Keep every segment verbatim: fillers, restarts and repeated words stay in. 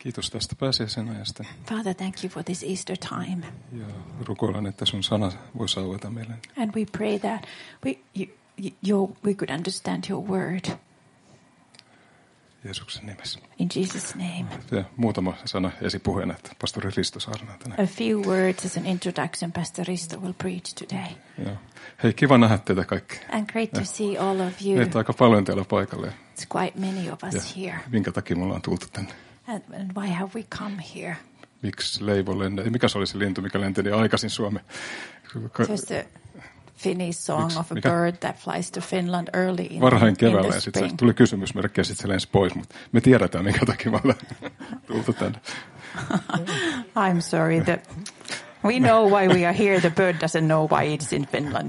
Kiitos tästä pääsiäisen ajasta. Father, thank you for this Easter time. Ja rukoilen, että sun sana voisi aueta meille. And we pray that we, you, you, we could understand your word. Jeesuksen nimessä. In Jesus' name. Ja muutama sana esipuheena, että pastori Risto saarnaa tänään. A few words as an introduction. Pastor Risto will preach today. Ja. Hei, kiva nähdä teitä kaikki. And great to see all of you. Meitä aika paljon täällä paikalla. It's quite many of us ja here. Minkä takia mulla on tultu tänne? And, and why have we come here? Miksi leivo lentää? Mikä se oli se lintu, mikä lenteli aikaisin Suomeen? Just a Finnish song Miks, of a mikä? bird that flies to Finland early in, Varhain keväällä, in ja sitten tuli kysymysmerkki ja sitten se lensi pois, mutta me tiedetään, minkä takia mä olen tultu tänne. I'm sorry, the, we know why we are here, the bird doesn't know why it's in Finland.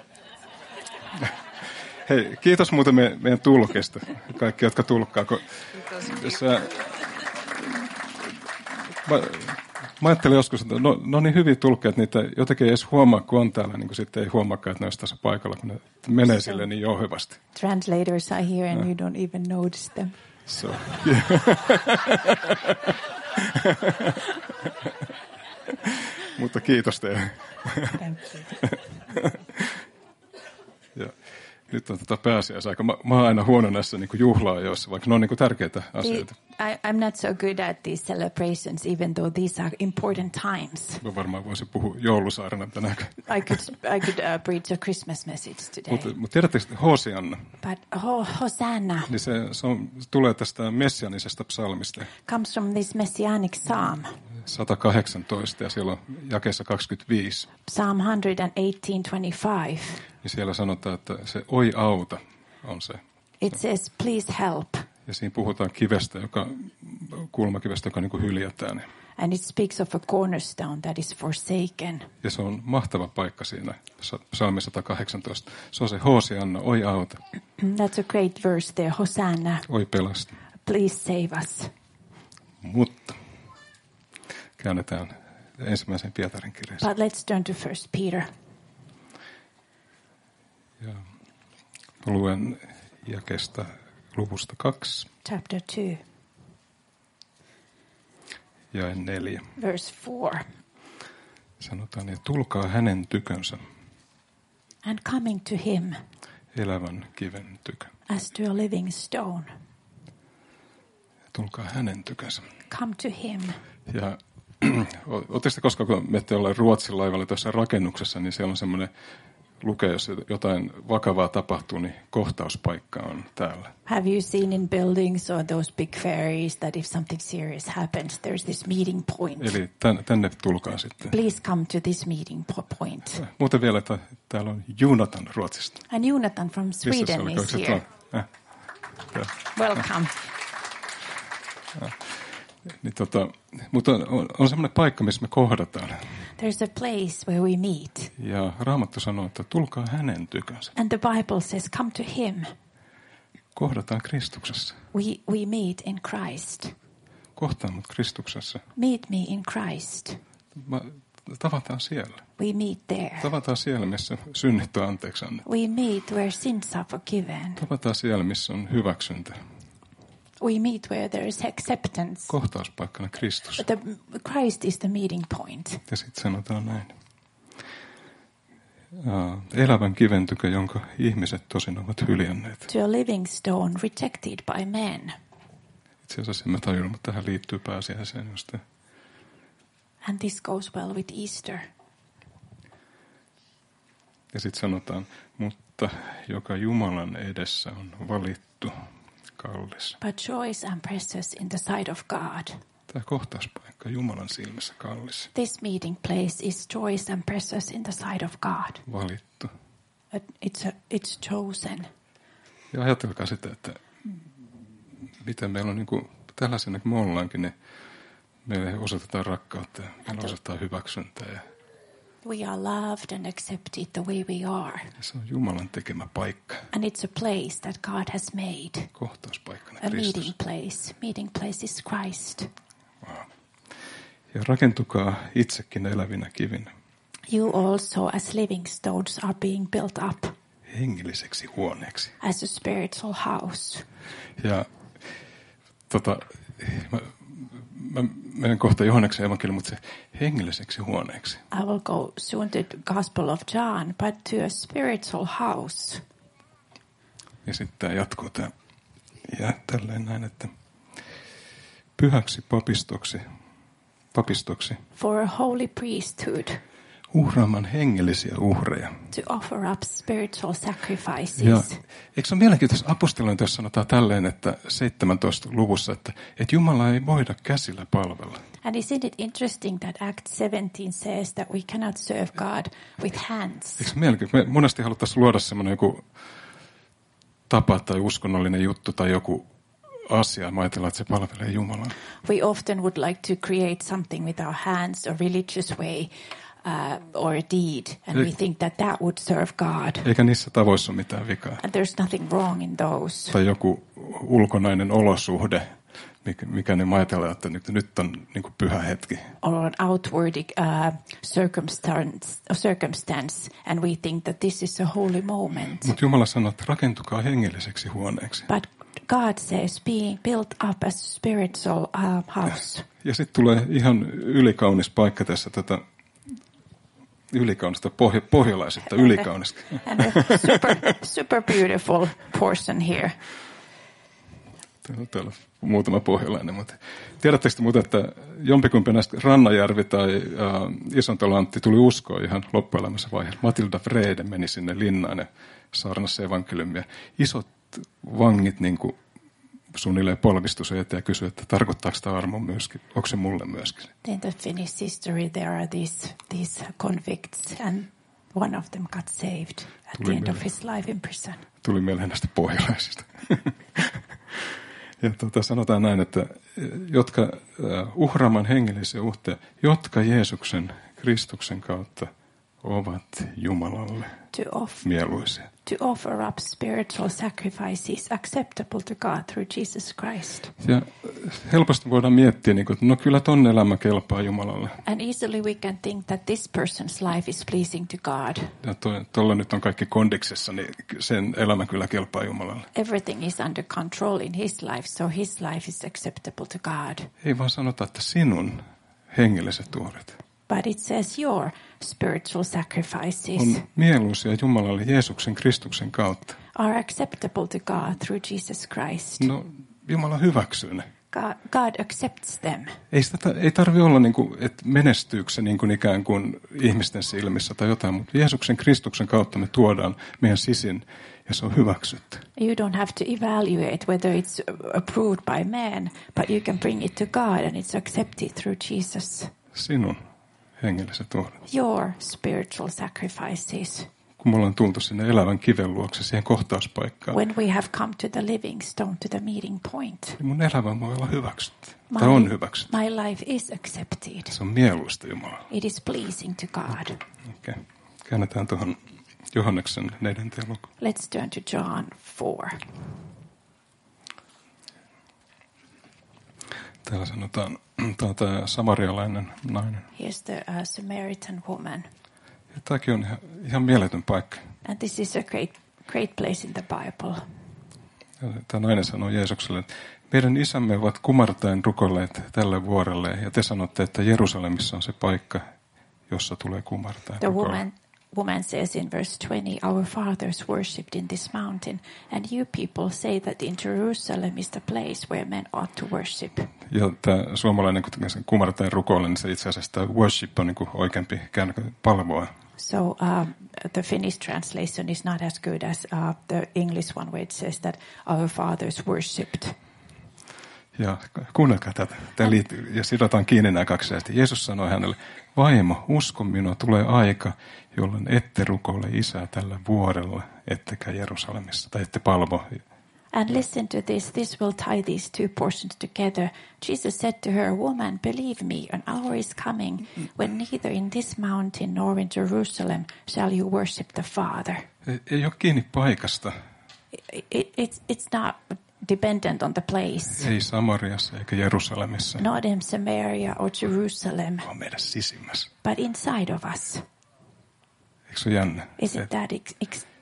Hei, kiitos muuten me, meidän tulkesta, kaikki, jotka tulkkaa. Kun, jos, äh, mä, mä ajattelin joskus, että no, no niin hyviä tulkkeja, että niitä jotenkin ei edes huomaa, kun on täällä, niin kuin sitten ei huomaakaan, että ne olisi tässä paikalla, kun ne menee so, sille niin jouhevasti. Translators are here and uh. you don't even notice them. So, yeah. Mutta kiitos teille. Thank you. Ja. Nyt on tätä pääsiäisaika. Mä, mä oon aina huono näissä niin kuin juhlaajoissa, vaikka ne on niin kuin tärkeitä asioita. I, I'm not so good at these celebrations, even though these are important times. Mä varmaan voisin puhua joulusaarena tänään. I could, I could uh, preach a Christmas message today. Mutta mut tiedättekö, Hosianna? But ho, Hosanna. Niin se, se, on, se tulee tästä messianisesta psalmista. Comes from this messianic psalm. sata kahdeksantoista ja siellä on jakeessa kaksikymmentäviisi. Psalm one eighteen twenty-five. Ja siellä sanotaan, että se oi auta on se. It says, please help. Ja siinä puhutaan kivestä, joka, kulmakivestä, joka niin kuin hyljätään. And it speaks of a cornerstone that is forsaken. Ja se on mahtava paikka siinä, psalmi sata kahdeksantoista. Se on se Hosianna, oi auta. That's a great verse there, Hosanna. Oi pelasta. Please save us. Mutta käännetään ensimmäisen Pietarin kirjaan. But let's turn to First Peter. Ja luen jakeesta luvusta kaksi. Chapter two. Ja neljä. Verse four. Sanotaan, ja tulkaa hänen tykönsä. And coming to him. Elävän kiven tykö. As to a living stone. Tulkaa hänen tykönsä. Come to him. Ja ootteko te koskaan, kun menette jollain Ruotsin laivalla tuossa rakennuksessa, niin siellä on semmoinen lukee, jos jotain vakavaa tapahtuu, niin kohtauspaikka on täällä. Have you seen in buildings or those big ferries that if something serious happens, there's this meeting point? Eli tänne, tänne tulkaa sitten. Please come to this meeting point. Muuten vielä, että täällä on Jonathan Ruotsista. And Jonathan from Sweden is here. Äh. Welcome. Äh. Niin tota, mutta on, on semmoinen paikka, missä me kohdataan. There's a place where we meet. Ja Raamattu sanoo, että tulkaa hänen tykönsä. And the Bible says, come to him. Kohdataan Kristuksessa. We, we meet in Christ. Kohtaan mut Kristuksessa. Meet me in Christ. Ma, tavataan siellä. We meet there. Tavataan siellä, missä synnit on anteeksi annettu. We meet where sins are forgiven. Tavataan siellä, missä on hyväksyntä. We meet where there is acceptance. Kohtauspaikkana Kristus. The, Christ is the meeting point. Ja sitten sanotaan näin. Uh, elävän kiven tykö, jonka ihmiset tosin ovat hyljänneet. To a living stone rejected by men. Itse asiassa mä tajun, mutta tähän liittyy pääsiäiseen just. And this goes well with Easter. Ja sitten sanotaan, mutta joka Jumalan edessä on valittu, kallis. But choice and precious in the sight of God. Tämä kohtauspaikka Jumalan silmissä kallis. This meeting place is choice and precious in the sight of God. Valittu. It's, a, it's chosen. Ja ajatelkaa sitä, että miten meillä on niin kuin tällaisena kuin me ollaankin, niin meille osoitetaan rakkautta ja meille osoitetaan hyväksyntää. Ja we are loved and accepted the way we are. ja se on Jumalan tekemä paikka. And it's a place that God has made. Kohtauspaikkana A Kristus. meeting place. Meeting place is Christ. Wow. Ja rakentukaa itsekin elävinä kivinä. You also as living stones are being built up. Hengelliseksi huoneeksi. As a spiritual house. Ja tota, mä, mä menen kohta Johanneksen evankeliumiin, mutta se hengelliseksi huoneeksi. I will go soon to the Gospel of John, but to a spiritual house. Ja sitten tämä jatkuu tämä, ja tälleen näin, että pyhäksi papistoksi, papistoksi. For a holy priesthood. Uhraamaan hengellisiä uhreja. To offer up spiritual sacrifices. Ja eikö se ole mielenkiintoista apostolointia, jos sanotaan tälleen, että seitsemäntoista luvussa, että, että Jumala ei voida käsillä palvella. And isn't it interesting that Act seventeen says that we cannot serve God with hands? Eikö se mielenkiintoista? Me monesti haluttaisiin luoda semmoinen joku tapa tai uskonnollinen juttu tai joku asia. Mä ajatellaan, että se palvelee Jumalaa. We often would like to create something with our hands, a religious way. Uh, or a deed, and we think that that would serve God. Eikä niissä tavoissa ole mitään vikaa. And there's nothing wrong in those. Tai joku ulkonainen olosuhde, mikä, mikä ne ajatellaan, että nyt, nyt on niin kuin pyhä hetki. Or an outward uh, circumstance, circumstance, and we think that this is a holy moment. Mutta Jumala sanoo, että rakentukaa hengelliseksi huoneeksi. But God says being built up as a spiritual uh, house. Ja, ja sitten tulee ihan ylikaunis paikka tässä tätä ylikaunista, pohja, pohjalaisista ylikaunista. And a super, super beautiful portion here. Täällä on muutama pohjalainen, mutta tiedättekö muuten, että jompikumpi näistä Rannajärvi tai äh, Isontolantti tuli uskoon ihan loppuelämässä vaiheessa. Matilda Vrede meni sinne linnaan ja saarnasi evankeliumia. Isot vangit niin kuin suunnilleen polvistus eteen ja kysyi, että tarkoittaako tämä armo myöskin, onko se mulle myöskin? In the Finnish history there are these, these convicts and one of them got saved at Tuli the end mieleen. of his life in prison. Tuli mieleen näistä pohjalaisista. Ja tuota, sanotaan näin, että jotka uh, uhraamaan hengellisiä uhteja, jotka Jeesuksen, Kristuksen kautta ovat Jumalalle To off- mieluisia. To offer up spiritual sacrifices acceptable to God through Jesus Christ. Ja helposti voidaan miettiä, niin kuin, että no kyllä ton elämä kelpaa Jumalalle. And easily we can think that this person's life is pleasing to God. Ja tuolla nyt on kaikki kondiksessa, niin sen elämä kyllä kelpaa Jumalalle. Everything is under control in his life, so his life is acceptable to God. Ei vaan sanota, että sinun hengelliset uhret But it says your spiritual sacrifices on mieluisia Jumalalle Jeesuksen Kristuksen kautta. are acceptable to God through Jesus Christ. No, Jumala hyväksyy ne. God, God accepts them. Ei, sitä, ei tarvitse olla, niin kuin, että menestyykö se niin kuin ikään kuin ihmisten silmissä tai jotain, mutta Jeesuksen Kristuksen kautta me tuodaan meidän sisin ja se on hyväksytty. You don't have to evaluate whether it's approved by man, but you can bring it to God and it's accepted through Jesus. Sinun hengelliset uhret. Your spiritual sacrifices. Kun me ollaan tultu sinne elävän kiven luokse, siihen kohtauspaikkaan, When we have come to the living stone, to the meeting point, niin mun elämä voi olla hyväksytty. my, Tai on hyväksytty. my life is accepted. Se on mieluista Jumala. It is pleasing to God. Okay. Käännetään tuohon Johanneksen neljänteen lukuun. Let's turn to John four. Täällä sanotaan, tämä on tämä samarialainen nainen. Here's the uh, Samaritan woman. Ja tämäkin on ihan, ihan mieletön paikka. And this is a great, great place in the Bible. Ja tämä nainen sanoo Jeesukselle, että meidän isämme ovat kumartaen rukoilleet tälle vuorelle, ja te sanotte, että Jerusalemissa on se paikka, jossa tulee kumartaen The rukoilla. woman, woman says in verse twenty, our fathers worshipped in this mountain, and you people say that in Jerusalem is the place where men ought to worship. Ja tämä suomalainen, kun sen kumartaen rukoille, niin se itse asiassa tämä worship on niin kuin oikeampi käännös palvoa. So uh, the Finnish translation is not as good as uh, the English one, where it says that our fathers worshipped. Ja kuunnelkaa tätä. Tämä liittyy, ja sidotaan kiinni nämä kaksi. Jeesus sanoi hänelle, vaimo, usko minua, tulee aika, jolloin ette rukoile isää tällä vuorella, ettekä Jerusalemissa, tai ette palvo. And listen to this, this will tie these two portions together. Jesus said to her, woman, believe me, an hour is coming when neither in this mountain nor in Jerusalem shall you worship the Father. Ei, ei ole kiinni paikasta. It, it, it's, it's not dependent on the place. Ei Samariassa eikä Jerusalemissa. Not in Samaria or Jerusalem, On meidän sisimmässä. but inside of us. Eikö se ole jännä? Is it Et that ex- ex-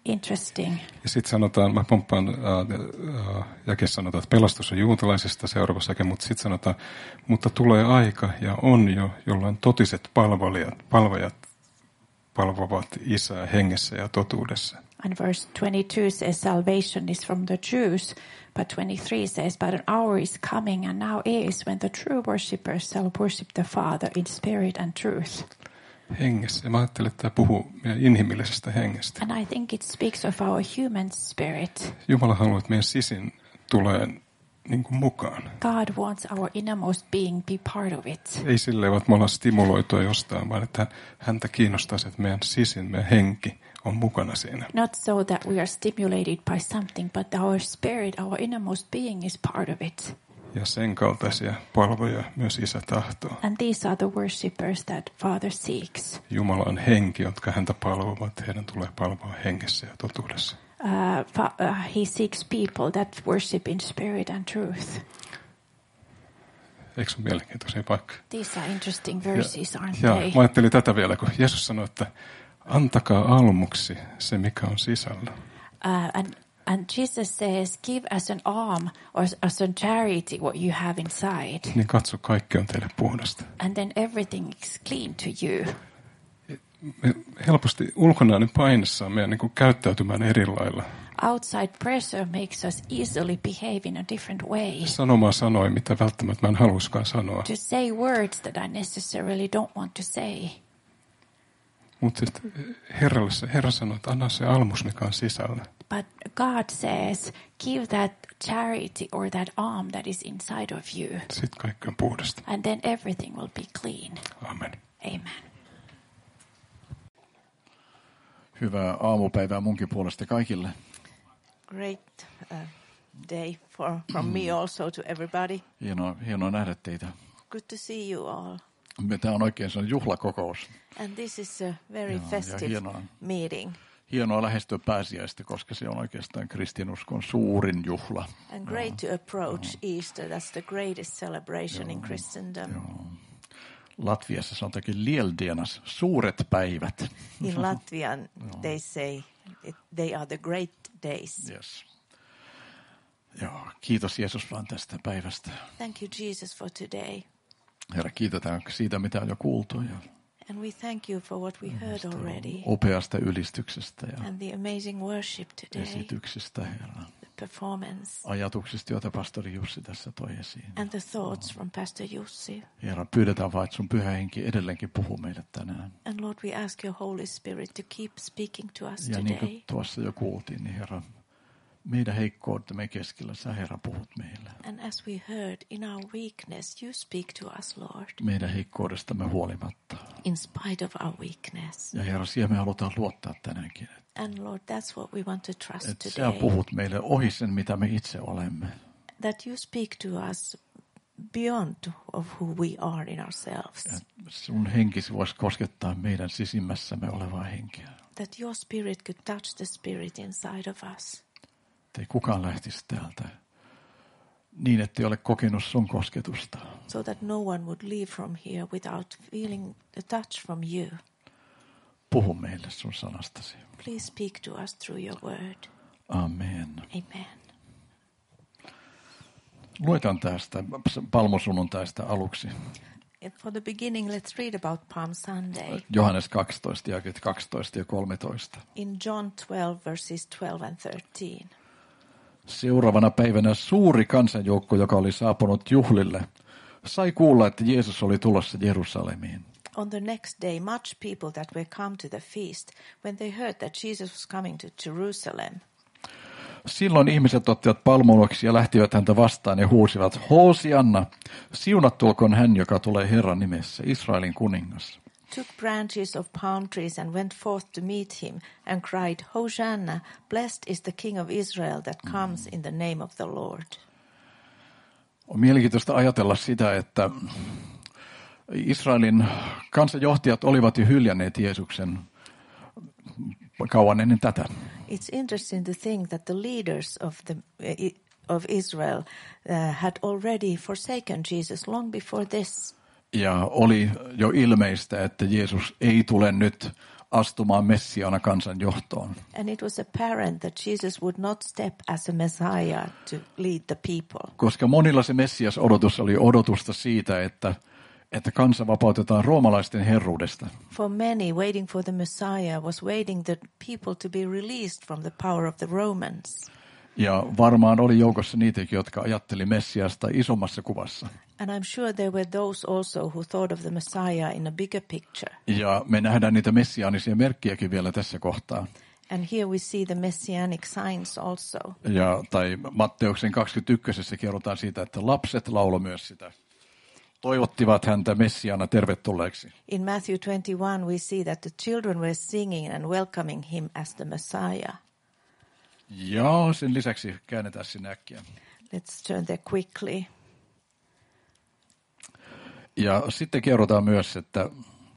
interesting. Ja sitten sanotaan, mä pomppaan, äh, äh, jakeessa sanotaan, että pelastus on juutalaisista seuraavassa jake, mutta sitten sanotaan, mutta tulee aika ja on jo, jolloin totiset palvelijat, palvojat palvovat Isää hengessä ja totuudessa. And verse twenty-two says salvation is from the Jews, but twenty-three says, but an hour is coming and now is when the true worshippers shall worship the Father in spirit and truth. Hengessä. Ja mä ajattelen, että tämä puhuu meidän inhimillisestä hengestä. And I think it speaks of our human spirit. Jumala haluaa, että meidän sisin tulee niin kuin mukaan. God wants our innermost being be part of it. Ei silleen, että me ollaan stimuloitua jostain, vaan että häntä kiinnostaa se, että meidän sisin, meidän henki on mukana siinä. Not so that we are stimulated by something, but our spirit, our innermost being is part of it. Ja sen kaltaisia palvoja myös Isä tahtoo. And these are the worshippers that Father seeks. Jumala on henki, jotka häntä palvovat. Heidän tulee palvoa hengessä ja totuudessa. Uh, fa- uh, he seeks people that worship in spirit and truth. Eikö se ole mielenkiintoisia paikkoja? These are interesting verses, ja, aren't ja, they? mä ajattelin tätä vielä, kun Jeesus sanoi, että antakaa almuksi se, mikä on sisällä. Uh, and And Jesus says, give as an alm or as a charity what you have inside. Niin katso, kaikki on teille puhdasta. And then everything is clean to you. Me helposti ulkonainen paine saa meidän niin kuin käyttäytymään eri lailla. Outside pressure makes us easily behave in a different way. Sanomaan sanoi, mitä välttämättä mä en haluaisikaan sanoa. To say words that I necessarily don't want to say. Mutta sitten Herralle se, Herra sanoi, että anna se almus, mikä on sisällä. But God says, give that charity or that alm that is inside of you. Sitten kaikki on puhdasta. And then everything will be clean. Amen. Amen. Hyvää aamupäivää munkin puolesta kaikille. Great uh, day for from me also to everybody. Hienoa, hienoa nähdä teitä. Good to see you all. Tämä on oikein se on juhlakokous. And this is a very Joo, ja festive hienoa. meeting. Hienoa lähestyä pääsiäistä, koska se on oikeastaan kristinuskon suurin juhla. And great to approach Easter. That's the greatest celebration in Christendom. Joo. Latviassa sanotaankin lieldianas, suuret päivät. In Latvian they say it, they are the great days. Yes. Joo, kiitos Jeesus vaan tästä päivästä. Thank you Jesus for today. Herra, kiitetään siitä, mitä on jo kuultu. Ja And we thank you for what we heard already. upeasta ylistyksestä ja And the amazing worship today. esityksestä, Herra. The performance. Ajatuksista, joita pastori Jussi tässä toi esiin. And the thoughts from Pastor Jussi. Herra, pyydetään vaan, että sun pyhä henki edelleenkin puhuu meille tänään. And Lord, we ask your Holy Spirit to keep speaking to us Ja niin today. kuin tuossa jo kuultiin, niin Herra, meidän heikkoutemme keskellä sä, Herra, puhut meille. And as we heard, in our weakness, you speak to us, Lord. Meidän heikkoudestamme huolimatta. In spite of our weakness. Ja Herra, siihen me halutaan luottaa tänäänkin. And Lord, that's what we want to trust Että sä today. puhut meille ohi sen, mitä me itse olemme. That you speak to us beyond of who we are in ourselves. Ja sun henkisi voisi koskettaa meidän sisimmässämme olevaa henkeä. That your spirit could touch the spirit inside of us. Että ei kukaan lähtisi täältä niin, ettei ole kokenut sun kosketusta. So that no one would leave from here without feeling the touch from you. Puhu meille sun sanastasi. Please speak to us through your word. Amen. Amen. Luetaan tästä palmusunnuntaista aluksi. For the beginning, let's read about Palm Sunday. Johannes kaksitoista, jakeet kaksitoista ja kolmetoista. In John twelve, verses twelve and thirteen. Seuraavana päivänä suuri kansanjoukko, joka oli saapunut juhlille, sai kuulla, että Jeesus oli tulossa Jerusalemiin. On the next day, much people that were come to the feast, when they heard that Jesus was coming to Jerusalem. Silloin ihmiset ottivat palmuunnoksi ja lähtivät häntä vastaan ja huusivat, Hoosianna, siunattu olkoon hän, joka tulee Herran nimessä, Israelin kuningas. Took branches of palm trees and went forth to meet him and cried, Hosanna, blessed is the King of Israel that comes in the name of the Lord. On mielenkiintoista ajatella sitä, että Israelin kansanjohtajat olivat jo hyljänneet Jeesuksen kauan ennen tätä. It's interesting to think that the leaders of the of Israel uh, had already forsaken Jesus long before this. Ja oli jo ilmeistä, että Jeesus ei tule nyt astumaan Messiaana kansan johtoon. And it was apparent that Jesus would not step as a Messiah to lead the people. Koska monilla se Messias-odotus oli odotusta siitä, että, että kansa vapautetaan roomalaisten herruudesta. For many, waiting for the Messiah was waiting the people to be released from the power of the Romans. Ja varmaan oli joukossa niitäkin, jotka ajatteli Messiasta isommassa kuvassa. And I'm sure there were those also who thought of the Messiah in a bigger picture. Ja me nähdään niitä messiaanisia merkkiäkin vielä tässä kohtaa. And here we see the messianic signs also. Ja, tai Matteuksen kaksikymmentäyksi kerrotaan siitä, että lapset lauloi myös sitä. Toivottivat häntä Messiaana tervetulleeksi. In Matthew twenty-one we see that the children were singing and welcoming him as the Messiah. Ja sen lisäksi käännetään sinne äkkiä. Let's turn there quickly. Ja sitten kerrotaan myös, että,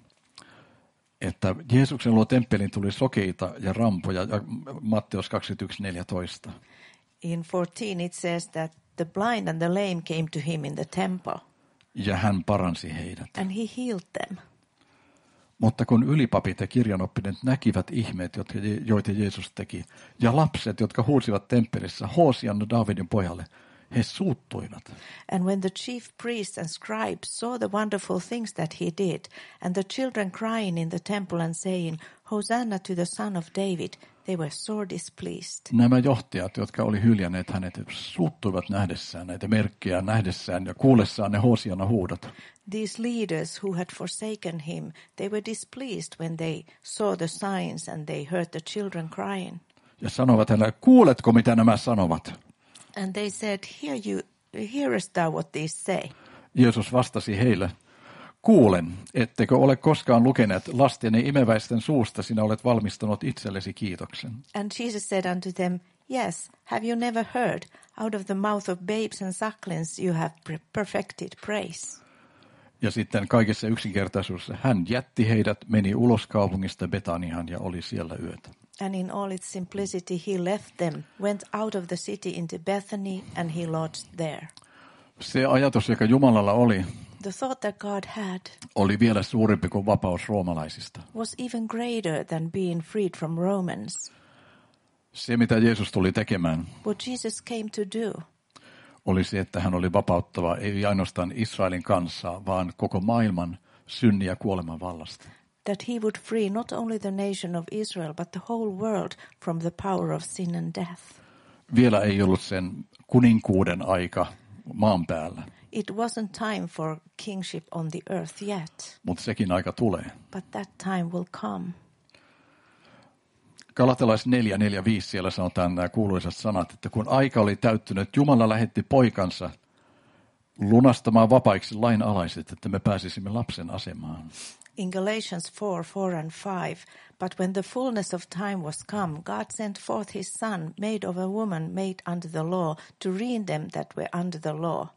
että Jeesuksen luo temppeliin tuli sokeita ja rampoja, ja Matteus kaksikymmentäyksi neljätoista. In fourteen it says that the blind and the lame came to him in the temple. Ja hän paransi heidät. And he healed them. Mutta kun ylipapit ja kirjanoppineet näkivät ihmeet, jotka, joita Jeesus teki, ja lapset, jotka huusivat temppelissä, Hoosianna Daavidin pojalle, he suuttuivat. And when the chief priests and scribes saw the wonderful things that he did, and the children crying in the temple and saying, Hosanna to the Son of David, they were sore displeased. Nämä johtajat, jotka oli hyljänneet hänet, suuttuivat nähdessään näitä merkkejä, nähdessään ja kuullessaan ne Hoosianna huudot. These leaders who had forsaken him, they were displeased when they saw the signs and they heard the children crying. Ja sanovat hänelle, kuuletko mitä nämä sanovat? And they said, Hear you, hearest thou what these say? Jeesus vastasi heille, kuulen, ettekö ole koskaan lukeneet lasten ja imeväisten suusta, sinä olet valmistanut itsellesi kiitoksen. And Jesus said unto them, Yes, have you never heard, out of the mouth of babes and sucklings you have perfected praise. Ja sitten kaikessa yksinkertaisuudessa hän jätti heidät, meni ulos kaupungista Betaniaan ja oli siellä yötä. And in all its simplicity he left them, went out of the city into Bethany, and he lodged there. Se ajatus, joka Jumalalla oli, The thought that God had oli vielä suurempi kuin vapaus roomalaisista. was even greater than being freed from Romans. Se, mitä Jeesus tuli tekemään, What Jesus came to do oli se, että hän oli vapauttava ei ainoastaan Israelin kansaa, vaan koko maailman synnin ja kuoleman vallasta. that he would free not only the nation of Israel, but the whole world from the power of sin and death. Vielä ei ollut sen kuninkuuden aika maan päällä, It wasn't time for kingship on the earth yet, mutta sekin aika tulee. but that time will come. Galatalais neljä neljä viisi siellä sanotaan nämä kuuluisat sanat, että kun aika oli täyttynyt, Jumala lähetti poikansa lunastamaan vapaiksi lainalaiset, että me pääsisimme lapsen asemaan. In Galatians four, four and five, but when the fullness of time was come, God sent forth his son, made of a woman made under the law, to redeem them that were under the law.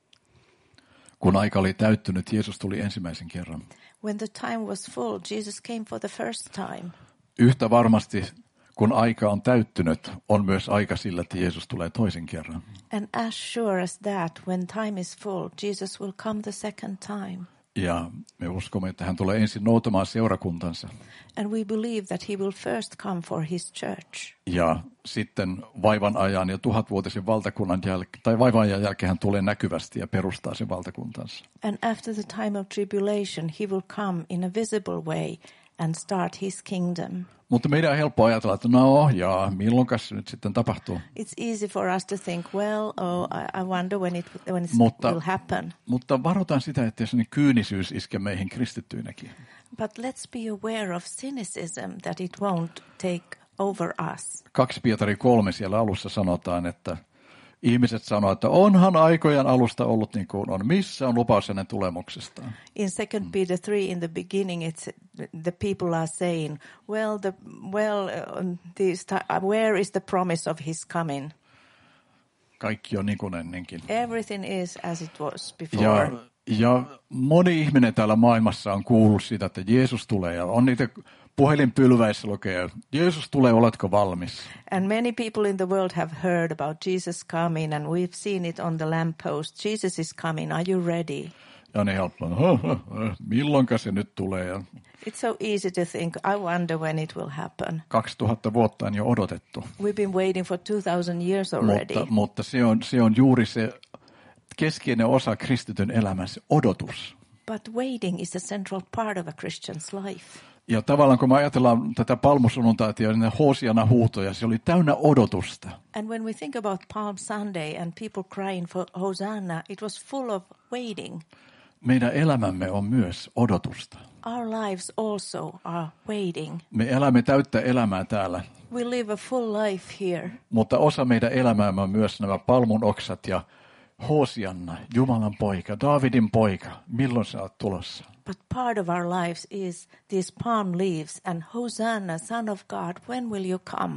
Kun aika oli täyttynyt, Jeesus tuli ensimmäisen kerran. When the time was full, Jesus came for the first time. Yhtä varmasti, kun aika on täyttynyt, on myös aika sillä, että Jeesus tulee toisen kerran. And as sure as that, when time is full, Jesus will come the second time. Ja me uskomme, että hän tulee ensin noutamaan seurakuntansa. And we believe that he will first come for his church. Ja sitten vaivan ajan ja tuhatvuotisen valtakunnan jälkeen, tai vaivan ajan jälkeen hän tulee näkyvästi ja perustaa sen valtakuntansa. And after the time of tribulation, he will come in a visible way and start his kingdom. Mutta meidän on helppo ajatella, että no jaa, milloinkas se nyt sitten tapahtuu. It's easy for us to think, well, oh, I, I wonder when it when it Mutta, will happen. mutta varotaan sitä, että sellainen kyynisyys iske meihin kristittyinäkin. But let's be aware of cynicism, that it won't take over us. Kaksi Pietari kolme siellä alussa sanotaan, että ihmiset sanoo, että onhan aikojen alusta ollut niin kuin on. Missä on lupaus hänen tulemuksestaan? In Second Peter three, in the beginning, it's the people are saying, well, the well, uh, this ti- where is the promise of his coming? Kaikki on niin kuin ennenkin. Everything is as it was before. Ja, ja moni ihminen täällä maailmassa on kuullut sitä, että Jeesus tulee ja on niitä puhelinpylväissä lukee, Jeesus tulee, oletko valmis? And many people in the world have heard about Jesus coming, and we've seen it on the lamppost. Jesus is coming, are you ready? Ja ne helppoa, milloinka se nyt tulee? Ja It's so easy to think, I wonder when it will happen. kaksituhatta vuotta on jo odotettu. We've been waiting for two thousand years already. Mutta, mutta se, on, se on juuri se keskeinen osa kristityn elämässä, odotus. But waiting is a central part of a Christian's life. Ja tavallaan kun me ajatellaan tätä palmusunnuntaita ja ne Hoosiana huutoja, se oli täynnä odotusta. And when we think about Palm Sunday and people crying for Hosanna, it was full of waiting. Meidän elämämme on myös odotusta. Our lives also are waiting. Me elämme täyttä elämää täällä, We live a full life here. mutta osa meidän elämäämme on myös nämä palmun oksat ja Hoosianna, Jumalan poika, Daavidin poika, milloin sä oot tulossa? But part of our lives is these palm leaves and Hosanna, Son of God, when will you come?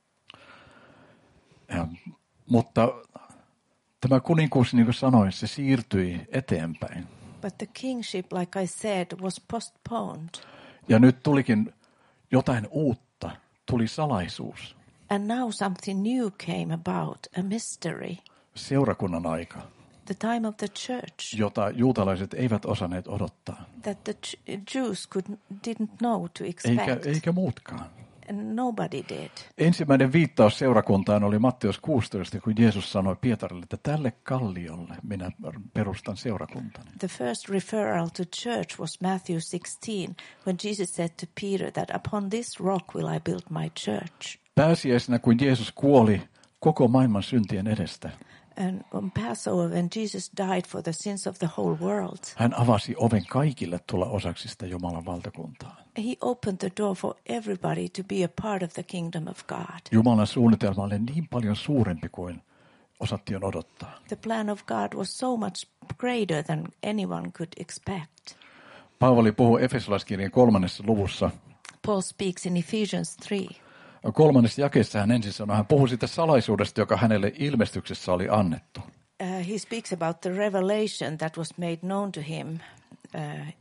Ja, mutta tämä kuninkuus, niin kuin sanoin, se siirtyi eteenpäin. But the kingship, like I said, was postponed. Ja nyt tulikin jotain uutta, tuli salaisuus, And now something new came about, a mystery, seurakunnan aika, the time of the church, jota juutalaiset eivät osanneet odottaa, that the ch- Jews could, didn't know to eikä, expect, eikä muutkaan. and nobody did. Ensimmäinen viittaus seurakuntaan oli Matteus kuusitoista, kun Jeesus sanoi Pietarille, että tälle kalliolle minä perustan seurakuntani. The first referral to church was Matthew sixteen, when Jesus said to Peter that upon this rock will I build my church. Pääsiäisenä, kun Jeesus kuoli koko maailman syntien edestä, And on Passover, when Jesus died for the sins of the whole world, hän avasi oven kaikille tulla osaksi sitä Jumalan valtakuntaa. he opened the door for everybody to be a part of the kingdom of God. Jumalan suunnitelma oli niin paljon suurempi kuin osattiin odottaa. The plan of God was so much greater than anyone could expect. Paavali puhuu Efesolaiskirjan kolmannessa luvussa. Paul speaks in Ephesians three. Kolmannessa jakeessa hän ensin sanoi, hän puhui siitä salaisuudesta, joka hänelle ilmestyksessä oli annettu. Uh, he speaks about the revelation that was made known to him uh,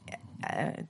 uh,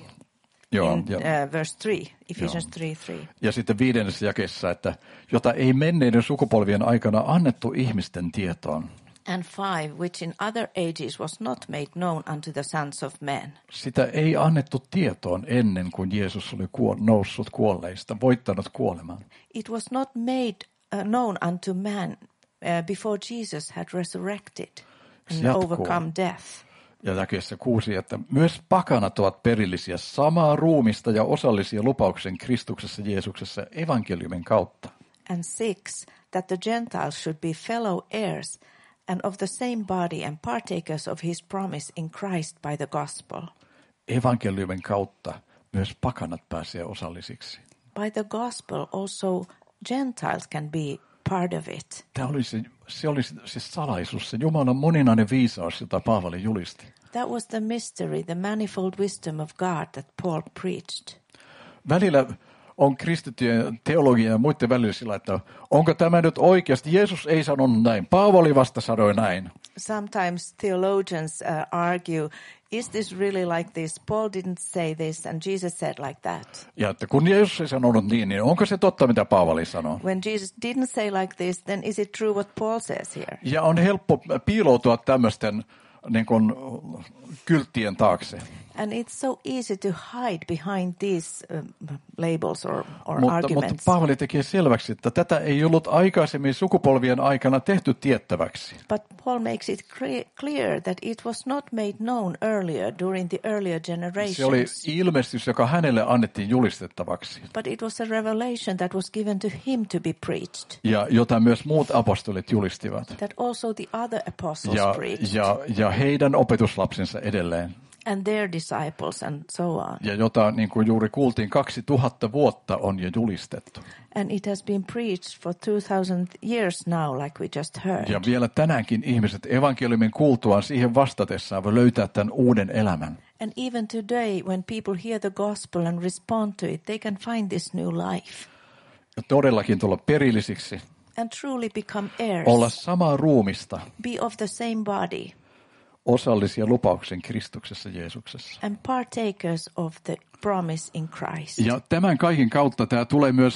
Joo, in ja, uh, verse three, Ephesians Joo. three three. ja sitten viidennessä jakeessa, että jota ei menneiden sukupolvien aikana annettu ihmisten tietoon. And five, which in other ages was not made known unto the sons of men. Sitä ei annettu tietoon ennen kuin Jeesus oli kuo- noussut kuolleista, voittanut kuoleman. It was not made uh, known unto man uh, before Jesus had resurrected and Jatkuu. overcome death. Ja jakeessa kuusi, että myös pakanat ovat perillisiä samaa ruumista ja osallisia lupauksen Kristuksessa Jeesuksessa evankeliumin kautta. And six, that the Gentiles should be fellow heirs and of the same body and partakers of his promise in Christ by the gospel. Evankeliumin kautta myös pakanat pääsee osallisiksi. By the gospel also Gentiles can be part of it. Tämä oli se, se oli se, se salaisuus, se Jumalan moninainen viisaus, jota Paavali julisti. That was the mystery, the manifold wisdom of God that Paul preached. Välillä on kristittyjen teologia ja muiden välillä sillä, että onko tämä nyt oikeasti? Jeesus ei sanonut näin, Paavali vasta sanoi näin. Sometimes theologians uh, argue, is this really like this? Paul didn't say this and Jesus said like that. Ja että kun Jeesus ei sanonut niin, niin onko se totta, mitä Paavali sanoo? When Jesus didn't say like this, then is it true what Paul says here? Ja on helppo piiloutua tämmöisten niin kuin, kylttien taakse. And it's so easy to hide behind these um, labels or, or Mutta, arguments. mutta Paavali tekee selväksi, että tätä ei ollut aikaisemmin sukupolvien aikana tehty tiettäväksi. But Paul makes it cre- clear that it was not made known earlier during the earlier generations. Se oli ilmestys, joka hänelle annettiin julistettavaksi. But it was a revelation that was given to him to be preached. Ja jota myös muut apostolit julistivat. That also the other apostles Ja, preached. ja, ja heidän opetuslapsensa edelleen. And their disciples and so on. Ja jota, niin kuin juuri kuultiin, kaksituhatta vuotta on jo julistettu. And it has been preached for two thousand years now, like we just heard. Ja vielä tänäänkin ihmiset evankeliumin kuultuaan siihen vastatessaan voi löytää tämän uuden elämän. And even today, when people hear the gospel and respond to it, they can find this new life. Ja todellakin tulla perillisiksi, And truly become heirs. olla samaa ruumista, Be of the same body. osallisia lupauksen Kristuksessa Jeesuksessa. And partakers of the promise in Christ. Ja tämän kaiken kautta tämä tulee myös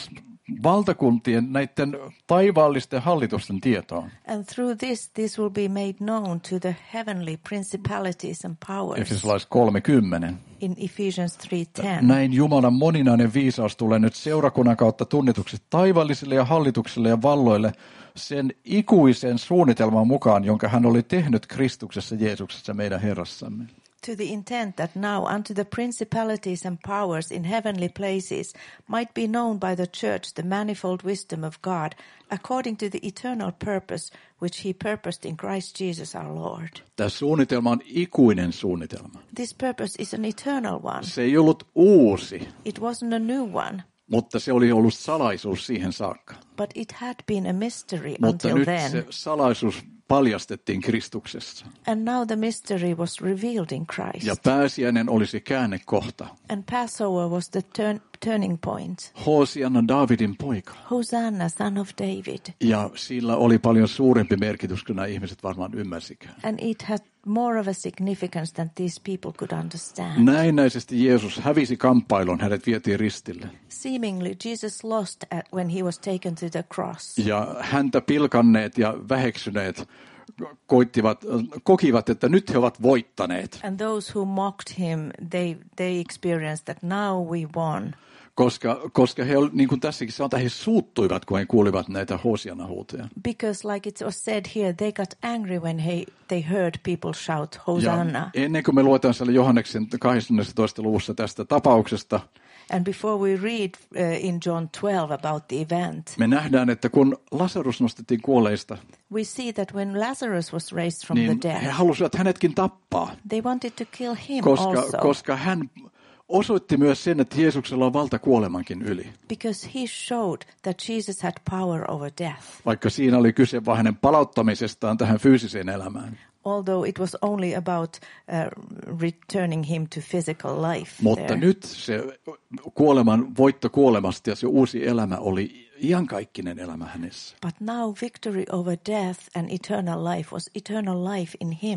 valtakuntien, näiden taivaallisten hallitusten tietoon. And through this, this will be made known to the heavenly principalities and powers. Efesolaiset kolme kymmenen. In Ephesians three ten. Näin Jumalan moninainen viisaus tulee nyt seurakunnan kautta tunnetuksi taivaallisille ja hallituksille ja valloille sen ikuisen suunnitelman mukaan, jonka hän oli tehnyt Kristuksessa Jeesuksessa meidän Herrassamme. To the intent that now unto the principalities and powers in heavenly places might be known by the church the manifold wisdom of God, according to the eternal purpose which he purposed in Christ Jesus our Lord. Tämä suunnitelma on ikuinen suunnitelma. This purpose is an eternal one. Se ei ollut uusi, It wasn't a new one, mutta se oli ollut salaisuus siihen saakka. but it had been a mystery Mutta until nyt then. se salaisuus paljastettiin Kristuksessa. And now the mystery was revealed in Christ. Ja pääsiäinen olisi käännekohta. And Passover was the turn, turning point. Hosianna Daavidin poika. Hosanna, son of David. Ja sillä oli paljon suurempi merkitys kuin nämä ihmiset varmaan ymmersikään. And it had more of a significance than these people could understand. Näennäisesti Jeesus hävisi kamppailun, hänet vietiin ristille. Seemingly, Jesus lost at when he was taken to the cross. Ja häntä pilkanneet ja väheksyneet koittivat, kokivat, että nyt he ovat voittaneet. And those who mocked him, they, they experienced that now we won. Koska, koska he, niin kuin tässäkin sanotaan, he suuttuivat, kun he kuulivat näitä Hosianna-huutoja. Because like it was said here, they got angry when he, they heard people shout, Hosanna. Ja ennen kuin me luetaan siellä Johanneksen kahdennessatoista luvussa tästä tapauksesta, And before we read uh, in John twelve about the event, me nähdään, että kun Lasarus nostettiin kuolleista, we see that when Lazarus was raised from niin the he dead, hänetkin hänetkin tappaa, they wanted to kill him koska, also. koska hän osoitti myös sen, että Jeesuksella on valta kuolemankin yli. Because he showed that Jesus had power over death. Vaikka siinä oli kyse vain hänen palauttamisestaan tähän fyysiseen elämään. Although it was only about uh, returning him to physical life. Mutta there. nyt se kuoleman voitto kuolemasta ja se uusi elämä oli iankaikkinen elämä hänessä. But now victory over death and eternal life was eternal life in him.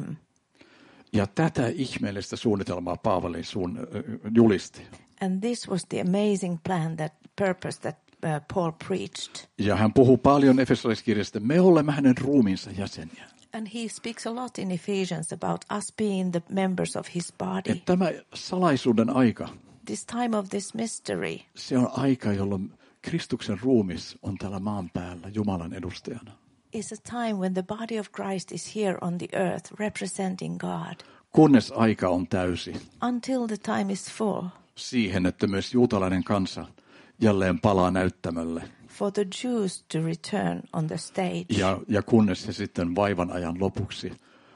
Ja tätä ihmeellistä suunnitelmaa Paavali suun, julisti. And this was the amazing plan, that purpose that uh, Paul preached. Ja hän puhuu paljon Efesolaiskirjasta, me olemme hänen ruumiinsa jäseniä. And he speaks a lot in Ephesians about us being the members of his body. Että tämä salaisuuden aika, This time of this mystery se on aika, jolloin Kristuksen ruumis on täällä maan päällä Jumalan edustajana. is a time when the body of Christ is here on the earth representing God. Kunnes aika on täysi Until the time is full. siihen, että myös juutalainen kansa jälleen palaa näyttämölle. For the Jews to return on the stage. Ja, ja kunnes he sitten vaivan ajan lopuksi,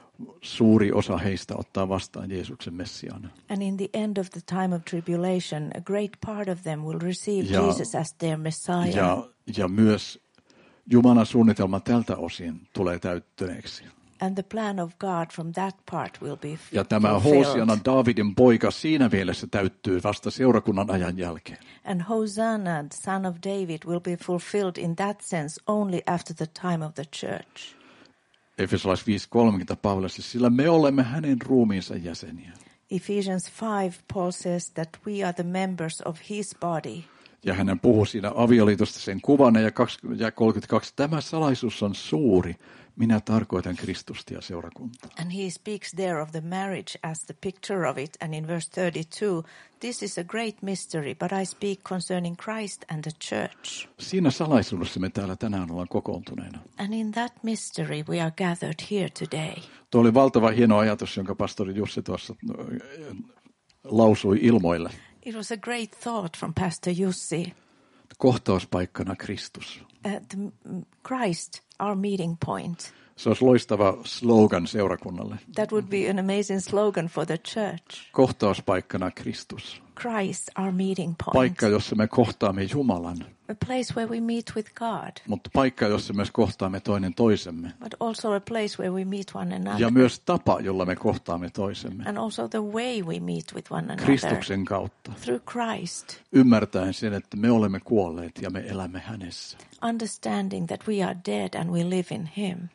suuri osa heistä ottaa vastaan Jeesuksen Messiaana. And in the end of the time of tribulation, a great part of them will receive Ja- Jesus as their Messiah. Ja, ja myös Jumalan suunnitelma tältä osin tulee täyttyneeksi. And the plan of God from that part will be f- Ja tämä fulfilled. Hosianna Daavidin poika siinä mielessä täyttyy vasta seurakunnan ajan jälkeen. And Hosanna, the son of David, will be fulfilled in that sense only after the time of the church. Efesolais viisi kolmekymmentä Paavali, sillä me olemme hänen ruumiinsa jäseniä. Ephesians five, Paul says that we are the members of his body. Ja hänen puhuu siinä avioliitosta sen kuvana ja kolmekymmentäkaksi. Tämä salaisuus on suuri. Minä tarkoitan Kristusta ja seurakuntaa. And he speaks there of the marriage as the picture of it. And in verse thirty-two, this is a great mystery, but I speak concerning Christ and the church. Siinä salaisuudessa me täällä tänään ollaan kokoontuneena. And in that mystery we are gathered here today. Tuo oli valtava hieno ajatus, jonka pastori Jussi tuossa äh, lausui ilmoille. It was a great thought from Pastor Jussi. Kohtauspaikkana Kristus. Uh, the, mm, Christ, our meeting point. Se olisi loistava slogan seurakunnalle. That would be an amazing slogan for the church. Kohtauspaikkana Kristus. Christ, our meeting point. Paikka, jossa me kohtaamme Jumalan, A place where we meet with God, mutta paikka, jossa myös kohtaamme toinen toisemme. but also a place where we meet one another. Ja myös tapa, jolla me kohtaamme toisemme. And also the way we meet with one another. Kristuksen kautta. Through Christ. Ymmärtäen sen, että me olemme kuolleet ja me elämme hänessä. Understanding that we are dead and we live in him.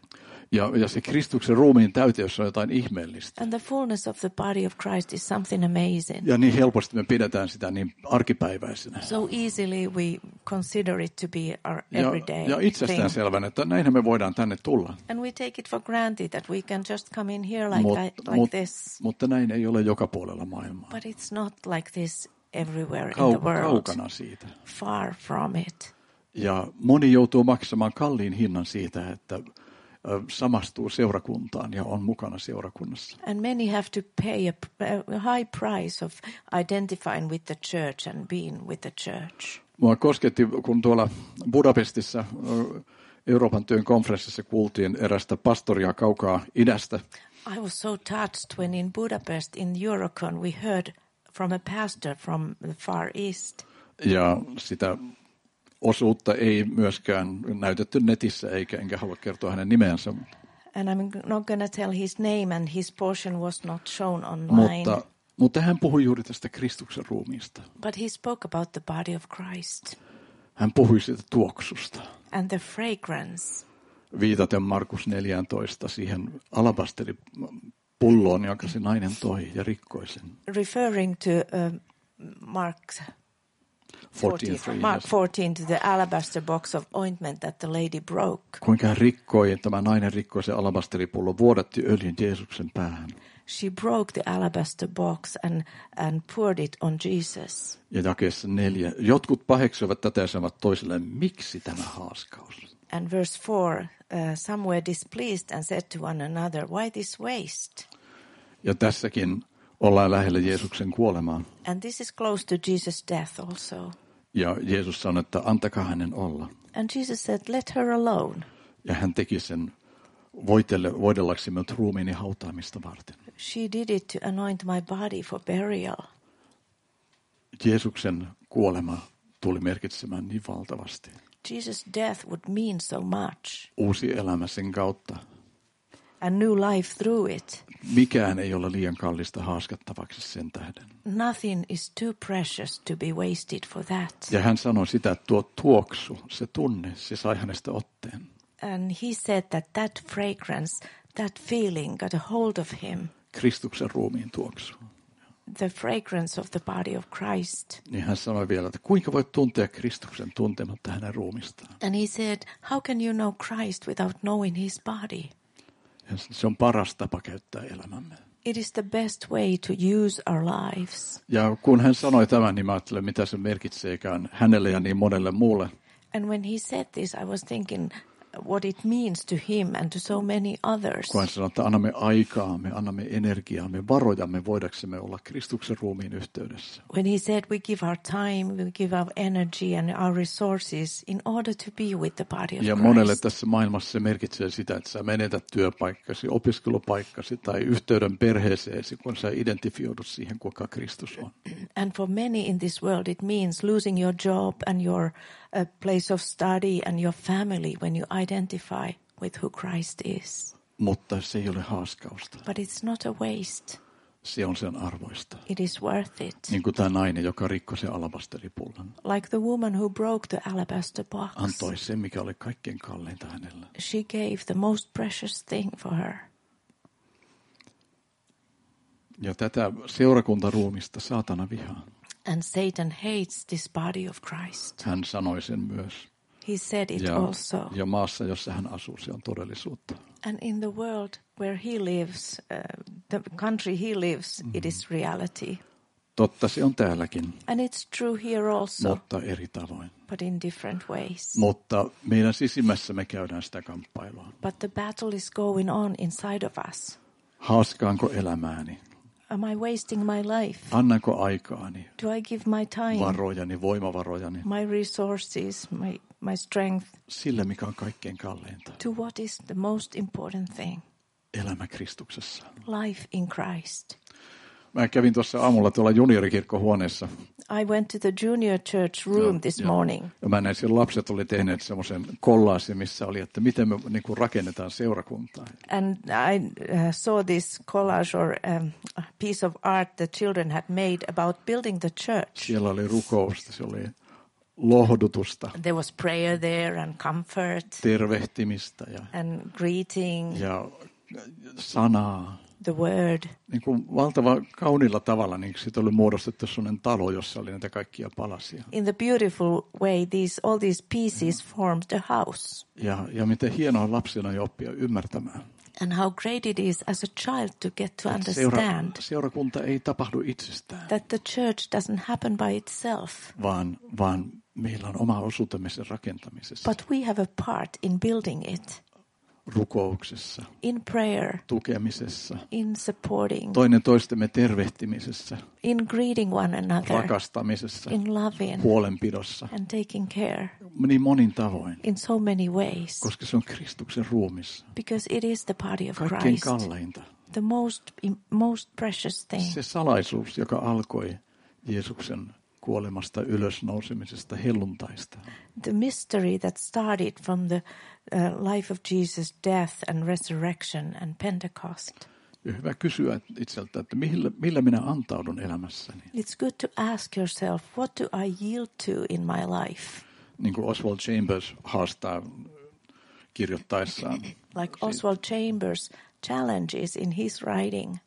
Ja, ja se Kristuksen ruumiin täyteys on jotain ihmeellistä. And the fullness of the body of Christ is something amazing. Ja niin helposti me pidetään sitä niin arkipäiväisenä. So easily we consider it to be our Ja, everyday ja thing. itsestään selvän, että näinhän me voidaan tänne tulla. And we take it for granted that we can just come in here like, Mut, like mut, this. mutta näin ei ole joka puolella maailmaa. But it's not like this everywhere Kau, in the world. kaukana siitä. Far from it. Ja moni joutuu maksamaan kalliin hinnan siitä, että samastuu seurakuntaan ja on mukana seurakunnassa. And many have to pay a, a high price of identifying with the church and being with the church. Mua kosketti, kun tuolla Budapestissa Euroopan työn konferenssissa kuultiin erästä pastoria kaukaa idästä. I was so touched when in Budapest in Eurocon we heard from a pastor from the Far East. Ja sitä osuutta ei myöskään näytetty netissä, eikä enkä halua kertoa hänen nimeänsä. And I'm not going to tell his name, and his portion was not shown online. Mutta, mutta hän puhui juuri tästä Kristuksen ruumiista. But he spoke about the body of Christ. Hän puhui siitä tuoksusta. And the fragrance. Viitaten Markus neljätoista siihen alabasteripulloon, jonka se nainen toi ja rikkoi sen. Referring to uh, Mark fourteen, Mark fourteen, to the alabaster box of ointment that the lady broke. Kuinka hän rikkoi, tämä nainen rikkoi se alabasteripullon, vuodatti öljyn Jeesuksen päähän. She broke the alabaster box and, and poured it on Jesus. Ja jakeessa neljä. Jotkut paheksuivat tätä ja sanoivat toisilleen, miksi tämä haaskaus? And verse four, uh, some were displeased and said to one another, why this waste? Ja tässäkin ollaan lähellä Jeesuksen kuolemaa. And this is close to Jesus' death also. Ja Jeesus sanoi, että antakaa hänen olla. And Jesus said, let her alone. Ja hän teki sen voitelle, voidellaksi minut ruumiini hautaamista varten. She did it to anoint my body for burial. Jeesuksen kuolema tuli merkitsemään niin valtavasti. Jesus' death would mean so much. Uusi elämä sen kautta. A new life through it. Mikään ei ole liian kallista haaskattavaksi sen tähden. Nothing is too precious to be wasted for that. Ja hän sanoi sitä, että tuo tuoksu, se tunne, se sai hänestä otteen. And he said that that fragrance, that feeling got a hold of him. Kristuksen ruumiin tuoksu. The fragrance of the body of Christ. Niin hän sanoi vielä, että kuinka voit tuntea Kristuksen tuntematta hänen ruumistaan. And he said, how can you know Christ without knowing his body? Ja se on paras tapa käyttää elämämme. It is the best way to use our lives. Ja kun hän sanoi tämän, niin mä ajattelin, mitä se merkitseekään hänelle ja niin monelle muulle. And when he said this, I was thinking what it means to him and to so many others. Kun hän sanoi, että annamme aikaa, me annamme energiaa, me varojamme voidaksemme olla Kristuksen ruumiin yhteydessä. When he said we give our time, we give our energy and our resources in order to be with the body of Ja Christ. monelle tässä maailmassa se merkitsee sitä, että sä menetät työpaikkasi, opiskelupaikkasi tai yhteyden perheeseesi, kun sä identifioidut siihen, kuka Kristus on. And for many in this world, it means losing your job and your uh, place of study and your family when you identify with who Christ is. Mutta se ei ole haaskausta. But it's not a waste. Se on sen arvoista. It is worth it. Niin kuin tämä nainen, joka rikkoi sen alabasteripullon. Like the woman who broke the alabaster box. Antoi sen, mikä oli kaikkein kalleinta hänellä. She gave the most precious thing for her. Ja tätä seurakuntaruumista saatana vihaa. And Satan hates this body of Christ. Hän sanoi sen myös. He said it Ja, also. ja maassa, jossa hän asuu, se on todellisuutta. And in the world where he lives, uh, the country he lives, mm. it is reality. Totta se on täälläkin, And it's true here also, mutta eri tavoin. but in different ways. Mutta meidän sisimmässä me käydään sitä kamppailua. But the battle is going on inside of us. Haaskaanko elämääni? Am I wasting my life? Annanko aikaani, Do I give my time, varojani, voimavarojani my resources, my, my strength sille, mikä on kaikkein kalleinta? to what is the most important thing? Elämä Kristuksessa. Life in Christ. Mä kävin tuossa aamulla tuolla juniorikirkkohuoneessa. I went to the junior church room Ja- this ja- morning. Ja mä näin, siellä lapset oli tehneet semmoisen kollaasin, missä oli, että miten me niin kuin rakennetaan seurakuntaa. And I uh, saw this collage or um, a piece of art the children had made about building the church. Siellä oli rukousta, se oli lohdutusta, There was prayer there and comfort tervehtimistä ja, and greeting, ja sanaa. the word. Niin kuin valtava kaunilla tavalla, niin siitä oli muodostettu sellainen talo, jossa oli näitä kaikkia palasia. In the beautiful way, these all these pieces formed a house. Ja, ja miten hienoa lapsena jo oppia ymmärtämään. And how great it is as a child to get to Että Seura, understand seurakunta ei tapahdu itsestään, that the church doesn't happen by itself, vaan, vaan meillä on oma osuutemme sen rakentamisessa, but we have a part in building it, rukouksessa, in prayer, tukemisessa, in supporting, toinen toistemme tervehtimisessä, in greeting one another, rakastamisessa, in loving huolenpidossa, and taking care niin monin tavoin, in so many ways, koska se on Kristuksen ruumis, because it is the body of kaikkein Christ, kalleinta. the most most precious thing. Se salaisuus, joka alkoi Jeesuksen kuolemasta ylösnousemisesta helluntaista. The mystery that started from the uh, life of Jesus' death and resurrection and Pentecost. Ja hyvä kysyä itseltä, että millä, millä minä antaudun elämässäni. It's good to ask yourself, what do I yield to in my life? Niin kuin Oswald Chambers haastaa kirjoittaessaan. Like Oswald Chambers challenges in his writing.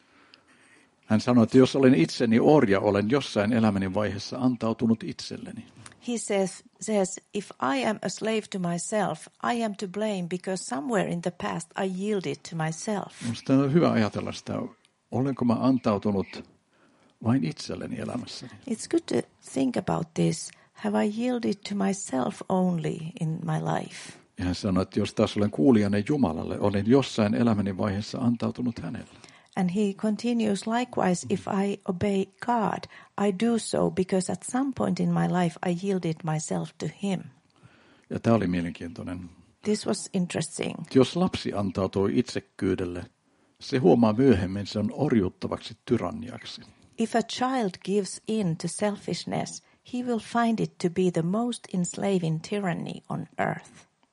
Hän sanoi, että jos olen itseni orja, olen jossain elämäni vaiheessa antautunut itselleni. He says, says, if I am a slave to myself, I am to blame because somewhere in the past I yielded to myself. Minusta on hyvä ajatella sitä, olenko mä antautunut vain itselleni elämässäni. It's good to think about this. Have I yielded to myself only in my life? Ja hän sanoi, että jos taas olen kuulijana Jumalalle, olen jossain elämäni vaiheessa antautunut hänelle. And he continues, likewise, if I obey God, I do so because at some point in my life I yielded myself to him. Ja tämä oli mielenkiintoinen. This was interesting. Jos lapsi antautuu itsekkyydelle, se huomaa myöhemmin sen orjuuttavaksi tyranniaksi. If a child gives in to selfishness, he will find it to be the most enslaving tyranny on earth.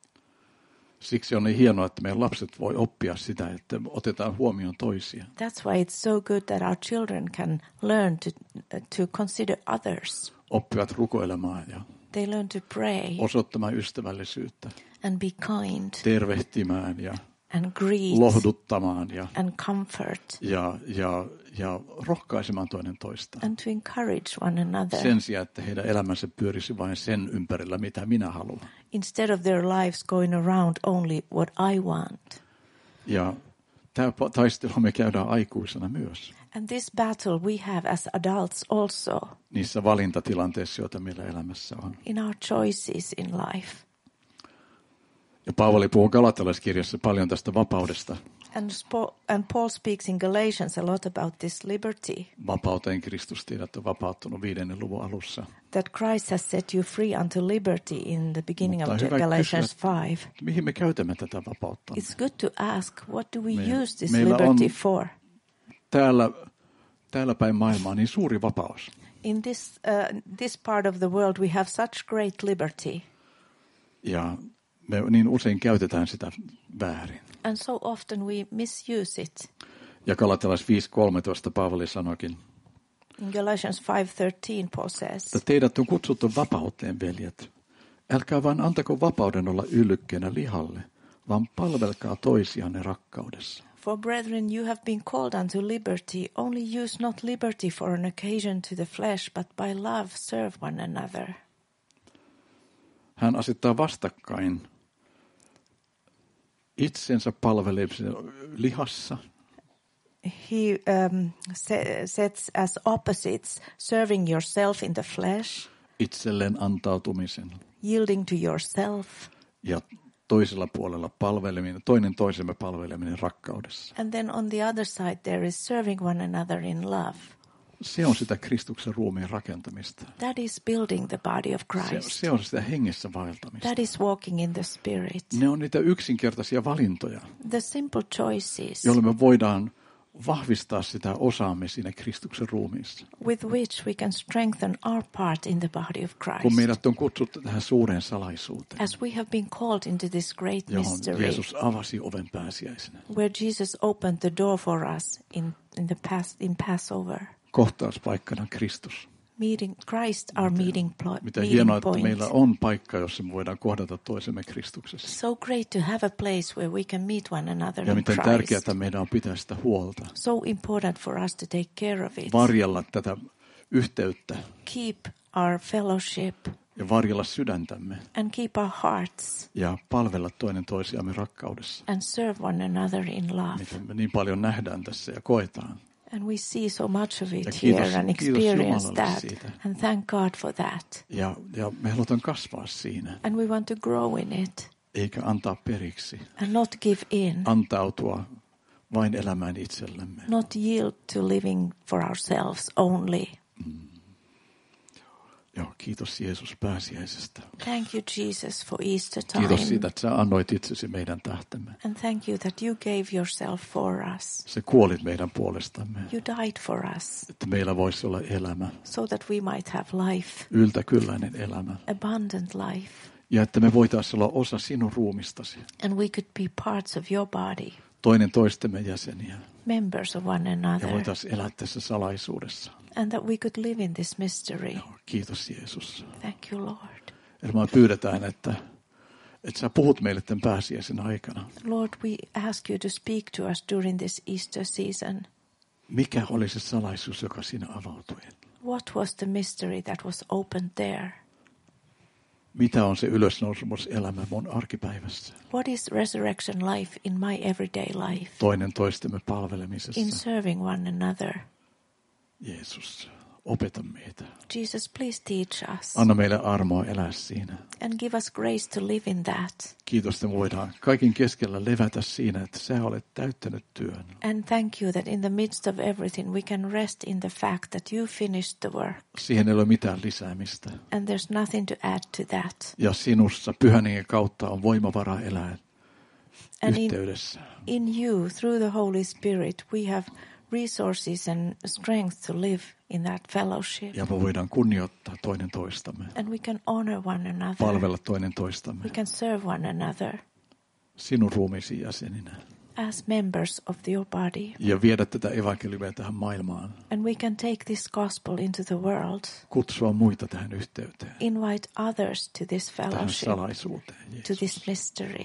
Siksi on niin hienoa, että meidän lapset voi oppia sitä, että otetaan huomioon toisia. That's why it's so good that our children can learn to to consider others. Oppivat rukoilemaan ja They learn to pray osoittamaan ystävällisyyttä, and be kind tervehtimään ja and greet lohduttamaan ja, and comfort ja, ja, ja rohkaisemaan toinen toistaan. and to encourage one another Sen sijaan, että heidän elämänsä pyörisi vain sen ympärillä, mitä minä haluan. instead of their lives going around only what I want. Ja tämä taistelu me käydään aikuisena myös. And this battle we have as adults also Niissä valintatilanteissa, joita meillä elämässä on. in our choices in life. Ja Paavali puhuu Galatalaiskirjassa paljon tästä vapaudesta. And, Spo- and Paul speaks in Galatians a lot about this liberty, Vapauteen Kristus teidät on vapauttanut viidennen luvun alussa. that Christ has set you free unto liberty in the beginning Mutta of hyvä Galatians kysyä, five. mihin me käytämme tätä vapautta? It's good to ask, what do we Me- use this meillä liberty on- for? Täällä, täällä päin maailmaa niin suuri vapaus. In this, uh, this part of the world we have such great liberty, Ja me niin usein käytetään sitä väärin. and so often we misuse it. Ja Galatalais viisi kolmetoista Paavali sanoikin, In Galatians five thirteen Paul says, että teidät on kutsuttu vapauteen, veljet. Älkää vain antako vapauden olla yllykkeenä lihalle, vaan palvelkaa toisianne rakkaudessa. for brethren, you have been called unto liberty. Only use not liberty for an occasion to the flesh, but by love serve one another. Hän asettaa vastakkain itsensä palvelemisen lihassa He um, se- sets as opposites serving yourself in the flesh, itselleen antautumisen yielding to yourself, ja toisella puolella palveleminen, toinen toisemme palveleminen rakkaudessa. and then on the other side there is serving one another in love. Se on sitä Kristuksen ruumiin rakentamista. That is building the body of Se, Christ. se on sitä hengessä vaeltamista. That is walking in the Spirit. Ne on niitä yksinkertaisia valintoja, The simple choices joilla me voidaan vahvistaa sitä osaamme siinä Kristuksen ruumiissa. with which we can strengthen our part in the body of Kun Christ. meidät on kutsuttu tähän suureen salaisuuteen, As we have been called into this great johon mystery, Jeesus avasi oven pääsiäisenä. where Jesus opened the door for us in, in the past in Passover. Kohtauspaikkana Kristus. meeting Christ our meeting, plo- Mitä meeting hienoa, että point. meillä on paikka, jossa me voidaan kohdata toisemme Kristuksessa. So great to have a place where we can meet one another Ja in miten Christ. tärkeää meidän on pitää sitä huolta. So important for us to take care of it. Varjella tätä yhteyttä Keep our fellowship ja varjella sydäntämme and keep our hearts ja palvella toinen toisiamme rakkaudessa. and serve one another in love. Miten me niin paljon nähdään tässä ja koetaan. And we see so much of Ja it kiitos- here and kiitos experience Jumalalle that. siitä. And thank God for that. Ja, ja me halutaan kasvaa siinä, And we want to grow in it eikä antaa periksi, and not give in, antautua vain elämään itsellemme. not yield to living for ourselves only. Joo, kiitos Jeesus pääsiäisestä. Thank you, Jesus, for Easter time. Kiitos siitä, että sä annoit itsesi meidän tähtemme. And thank you that you gave yourself for us. Sä kuolit meidän puolestamme, You died for us että meillä voisi olla elämä, so that we might have life, yltäkylläinen elämä. abundant life, Ja että me voitaisiin olla osa sinun ruumistasi, and we could be parts of your body, toinen toistemme jäseniä. members of one Ja another, voitaisiin elää tässä salaisuudessa. and that we could live in this mystery. Joo, kiitos Jeesus. Thank you, Lord. Eli me pyydetään, että, että sä puhut meille tämän pääsiäisen aikana. Lord, we ask you to speak to us during this Easter season. Mikä oli se salaisuus, joka siinä avautui? What was the mystery that was opened there? Mitä on se ylösnousemuselämä mun arkipäivässä? What is resurrection life in my everyday life? Toinen toistemme palvelemisessa. In serving one another. Jeesus, opeta meitä. Jesus, please teach us Anna meille armoa elää siinä. and give us grace to live in that. Kiitos, että me voidaan kaikin keskellä levätä siinä, että sä olet täyttänyt työn. And thank you that in the midst of everything we can rest in the fact that you finished the work Siihen ei ole mitään lisäämistä. and there's nothing to add to that. Ja sinussa pyhän hengen kautta on voimavara elää And in, yhteydessä. in you, through the Holy Spirit, we have resources and strength to live in that fellowship. Ja me voidaan kunnioittaa toinen toistamme. And we can honor one another. Palvella toinen toistamme. We can serve one another Sinun ruumiisi jäseninä. as members of your body. Ja viedä tätä evankeliumia tähän maailmaan. And we can take this gospel into the world. Kutsua muita tähän yhteyteen. Invite others to this Tähän fellowship, salaisuuteen. to Jeesus. this mystery.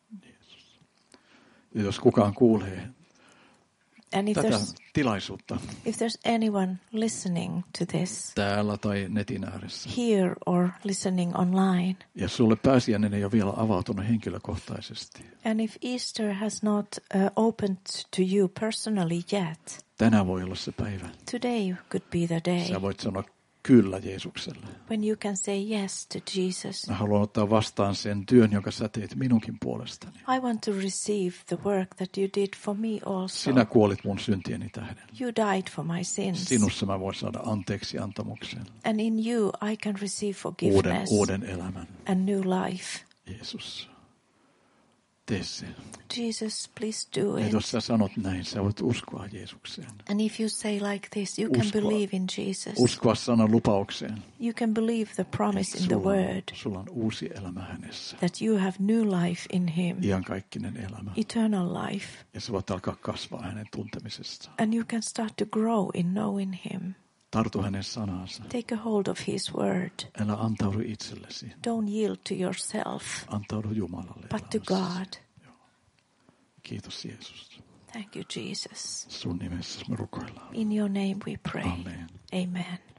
Ja jos kukaan kuulee And if tätä there's, tilaisuutta if there's anyone listening to this, täällä tai netin ääressä, here or listening online, ja sulle pääsiäinen ei ole vielä avautunut henkilökohtaisesti, and if Easter has not uh, opened to you personally yet, tänään voi olla se päivä. today could be the day Sä voit sanoa kyllä Jeesukselle. when you can say yes to Jesus. Mä haluan ottaa vastaan sen työn, jonka sä teit minunkin puolestani. I want to receive the work that you did for me also. Sinä kuolit mun syntieni tähden. You died for my sins. Sinussa mä voin saada anteeksi antamuksen. And in you I can receive Uuden, forgiveness uuden elämän. and new life. Jeesus, tee se. Jesus, please do Ja it. jos sä sanot näin, sä voit uskoa Jeesukseen. And if you say like this, you can Uskoa. believe in Jesus. Uskoa sanan lupaukseen. You can believe the promise in the Sulla on, word sulla on uusi elämä hänessä. that you have new life in him, Iankaikkinen elämä. eternal life. Ja sä voit alkaa kasvaa hänen tuntemisessa. And you can start to grow in knowing him. Tartu hänen sanansa. Take a hold of his word. Älä antaudu itsellesi. Don't yield to yourself, Antaudu Jumalalle. but to elämässä. God. Kiitos Jeesus. Thank you, Jesus. Sun nimessä me rukoillaan. In your name we pray. Amen. Amen.